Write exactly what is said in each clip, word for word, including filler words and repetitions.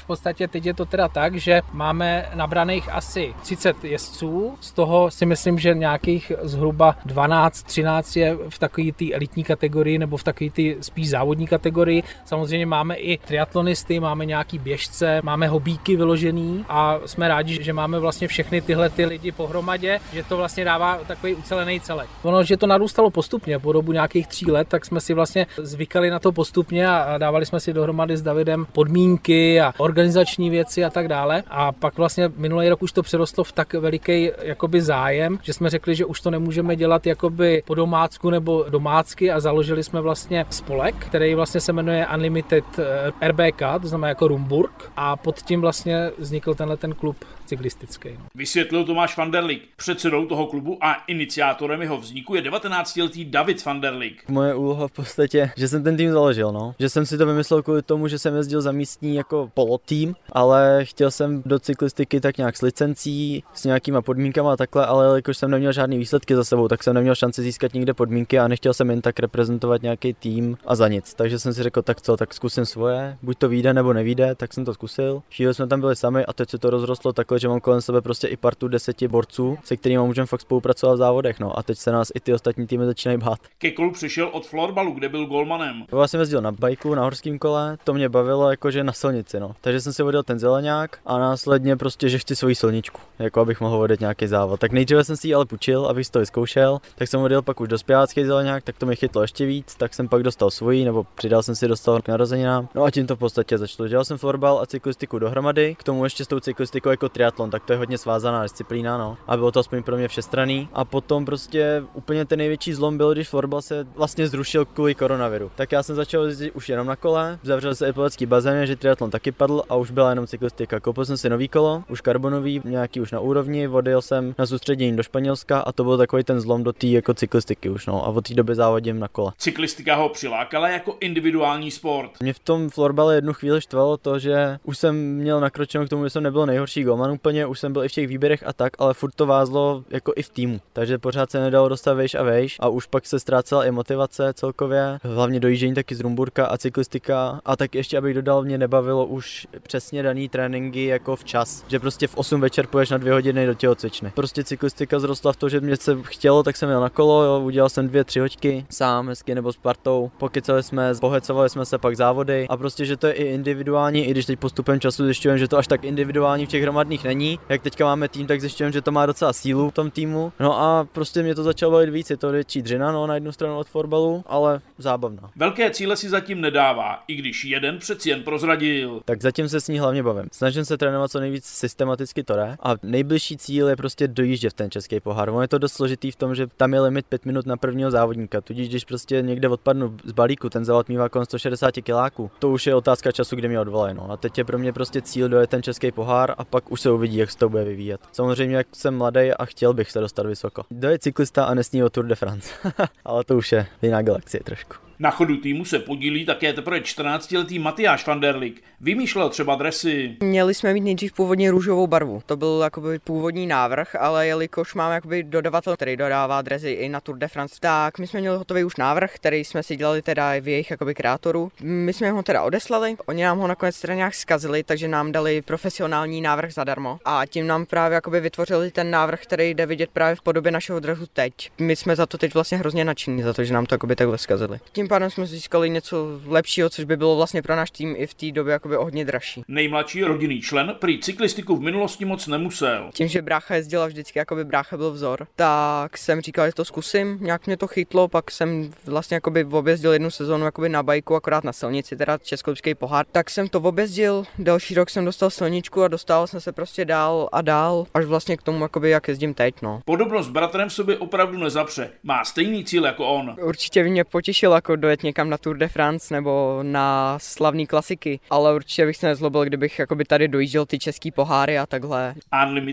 V podstatě teď je to teda tak, že máme nabraných asi třicet jezdců, z toho si myslím, že nějakých zhruba dvanáct třináct je v takové té elitní kategorii nebo v takové té spíš závodní kategorii. Samozřejmě máme i triatlonisty, máme nějaký běžce, máme hobíky vyložený a jsme rádi, že máme vlastně všechny tyhle ty lidi pohromadě, že to vlastně dává takový ucelený celek. Ono, že to narůstalo postupně po dobu nějakých tří let, tak jsme si vlastně zvykali na to postupně a dávali jsme si dohromady s Davidem podmínky a organizační věci a tak dále. A pak vlastně minulý rok už to přerostlo v tak veliký jakoby zájem, že jsme řekli, že už to nemůžeme dělat jakoby po domácku nebo domácky a založili jsme vlastně spolek, který vlastně se jmenuje Unlimited R B K, to znamená jako Rumburg, a pod tím vlastně vznikl tenhle ten klub cyklistický. Vysvětlil Tomáš van der Lik. Předsedou toho klubu a iniciátorem jeho vzniku je devatenáctiletý David van der Lik. Moje úloha v podstatě, že jsem ten tým založil, no. Že jsem si to vymyslel kvůli tomu, že jsem jezdil za místní jako polotým, ale chtěl jsem do cyklistiky tak nějak s licencí, s nějakýma podmínkama a takhle, ale jelikož jsem neměl žádný výsledky za sebou, tak jsem neměl šanci získat nikde podmínky a nechtěl jsem jen tak reprezentovat nějaký tým a za nic. Takže jsem si řekl, tak co, tak zkusím svoje, buď to vyjde nebo nevyjde, tak jsem to zkusil. Chvíli jsme tam byli sami a teď se to rozrostlo takhle, že mám kolem sebe prostě i partu deseti borců, se kterými můžeme fakt spolupracovat v závodech, no. A teď se nás i ty ostatní týmy začínají bát. Ke kolu přišel od florbalu, kde byl golmanem. Já jsem jezdil na bajku, na horském kole, to mě bavilo jakože na silnici, no. Takže jsem si vodil ten zeleňák a následně prostě, že chci svoji silničku, jako abych mohl vodit nějaký závod. Tak nejdříve jsem si ji ale půjčil, abych si to vyzkoušel, tak jsem vodil pak už dospělácký zeleňák, tak to mi chytlo ještě víc, tak jsem pak dostal svoji, nebo přidal jsem si dostal k narozeninám. No a tím to v podstatě začalo. Dělal jsem florbal a cyklistiku dohromady, k tomu ještě s tou cyklistikou jako triatlon, tak to je hodně svázaná disciplína, no. A bylo to aspoň pro mě všestranný. A potom prostě úplně ten největší zlom byl, když florbal se vlastně zrušil kvůli koronaviru. Tak já jsem začal jezdit už jenom na kole, zavřel se i plevecký bazén, že triatlon taky padl a už byla jenom cyklistika. Koupil jsem si nový kolo, už karbonový, nějaký už na úrovni, odjel jsem na soustředění do Španělska a to byl takový ten zlom do té jako cyklistiky už, no. A od té doby závodím na kole. Cyklistika ho přilákala jako individuální sport. Mě v tom florbale jednu chvíli štvalo to, že už jsem měl nakročeno k tomu, že jsem nebyl nejhorší golman úplně, už jsem byl i v těch výběrech a tak, ale furt to vázlo jako i v týmu. Takže pořád se nedalo dostat vejš a vejš a už pak se ztrácela i motivace celkově, hlavně dojíždění taky z Rumburka a cyklistika a tak ještě abych dodal, mě nebavilo už přesně daný tréninky jako včas, že prostě v osm večer půjdeš na dvě hodiny do tělocvičny. Prostě cyklistika zrostla v to, že mě se chtělo, tak jsem jel na kolo, jo, udělal jsem dvě, tři hoďky sám, hezky nebo s partou, pokecali jsme, pohecovali jsme se pak závody a prostě, že to je i individuální, i když teď postupem času zjišťujeme, že to až tak individuální v těch hromadných není. Jak teďka máme tým, tak zjišťujeme, že to má docela sílu v tom týmu. No a prostě mě to začalo bavit víc, je to větší dřina, no, na jednu stranu od florbalu, ale zábavná. Velké cíle si zatím nedává, i když jeden přeci jen prozradil. Tak zatím se s ní hlavně bavím. Snažím se trénovat co nejvíc systematicky to jde a nejbližší cíl je prostě dojíždět v ten český pohár. On je to dost složitý v tom, že tam je limit pět minut na prvního závodníka, tudíž když prostě někde odpadnu z balíku, ten závod mívá kolem sto šedesát kiláků. To už je otázka času, kdy mě odvolají, no. A teď je pro mě prostě cíl dojet ten český pohár a pak už se uvidí, jak se to bude vyvíjet. Samozřejmě, jak jsem mladý a chtěl bych se dostat vysoko. Dojet cyklista a nesní o Tour de France. Ale to už je jiná galaxie trošku. Na chodu týmu se podílí také teprve čtrnáctiletý Matyáš van der Lik. Vymýšlel třeba dresy. Měli jsme mít nejdřív původně růžovou barvu. To byl jakoby původní návrh, ale jelikož máme jakoby dodavatel, který dodává dresy i na Tour de France, tak my jsme měli hotový už návrh, který jsme si dělali teda v jejich jakoby kreátoru. My jsme ho teda odeslali, oni nám ho nakonec teda nějak zkazili, takže nám dali profesionální návrh zadarmo a tím nám právě jakoby vytvořili ten návrh, který jde vidět právě v podobě našeho dresu teď. My jsme za to teď vlastně hrozně nadšení, za to, že nám to jakoby takhle zkazili. Tím pádem jsme získali něco lepšího, což by bylo vlastně pro náš tým i v té době jakoby o hodně dražší. Nejmladší rodinný člen prý cyklistiku v minulosti moc nemusel. Tím, že brácha jezdila vždycky, jakoby brácha byl vzor, tak jsem říkal, že to zkusím, nějak mě to chytlo, pak jsem vlastně jakoby objezdil jednu sezónu jakoby na bajku, akorát na silnici, teda českolipský pohár, tak jsem to objezdil, další rok jsem dostal silničku a dostal jsem se prostě dál a dál, až vlastně k tomu, jakoby, jak jezdím teď, no. Podobnost s bratrem v sobě opravdu nezapře, má stejný cíl jako on. Určitě mě potěšil jako dojet někam na Tour de France nebo na slavné klasiky, ale určitě bych se nezlobil, kdybych jakoby tady dojížděl ty český poháry a takhle. Unlimited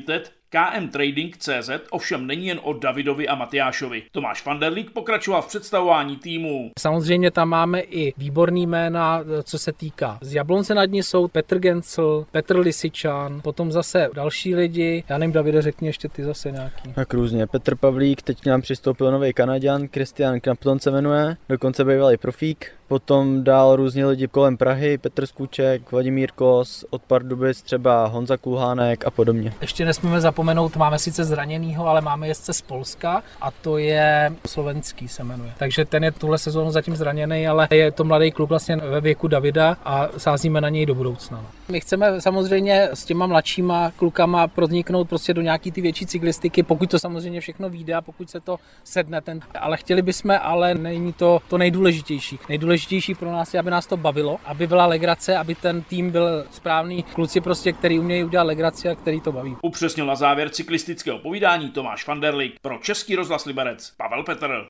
K M Trading tečka cé zet ovšem není jen o Davidovi a Matyášovi. Tomáš van der Lík pokračoval v představování týmu. Samozřejmě tam máme i výborný jména, co se týká z Jablonce nad Nisou, Petr Gencel, Petr Lisičan, potom zase další lidi. Já nevím, Davide, řekni ještě ty zase nějaký. Tak různě. Petr Pavlík, teď nám přistoupil nový Kanaďan, Christian Knappton se jmenuje, dokonce bývalý profík. Potom dál různí lidi kolem Prahy, Petr Skůček, Vladimír Kos, od Pardubic třeba Honza Kulhánek a podobně. Ještě nesmíme zapomenout, máme sice zraněnýho, ale máme jezdce z Polska a to je slovenský se jmenuje. Takže ten je tuhle sezónu zatím zraněný, ale je to mladý kluk vlastně ve věku Davida a sázíme na něj do budoucna. My chceme samozřejmě s těma mladšíma klukama proniknout prostě do nějaký ty větší cyklistiky, pokud to samozřejmě všechno vyjde a pokud se to sedne ten, ale chtěli bychom, ale není to to nejdůležitější. Nejdůležitější pro nás je, aby nás to bavilo, aby byla legrace, aby ten tým byl správný kluci prostě, který umějí udělat legraci a který to baví. Upřesnil na závěr cyklistického povídání Tomáš van der Lík. Pro Český rozhlas Liberec Pavel Petr.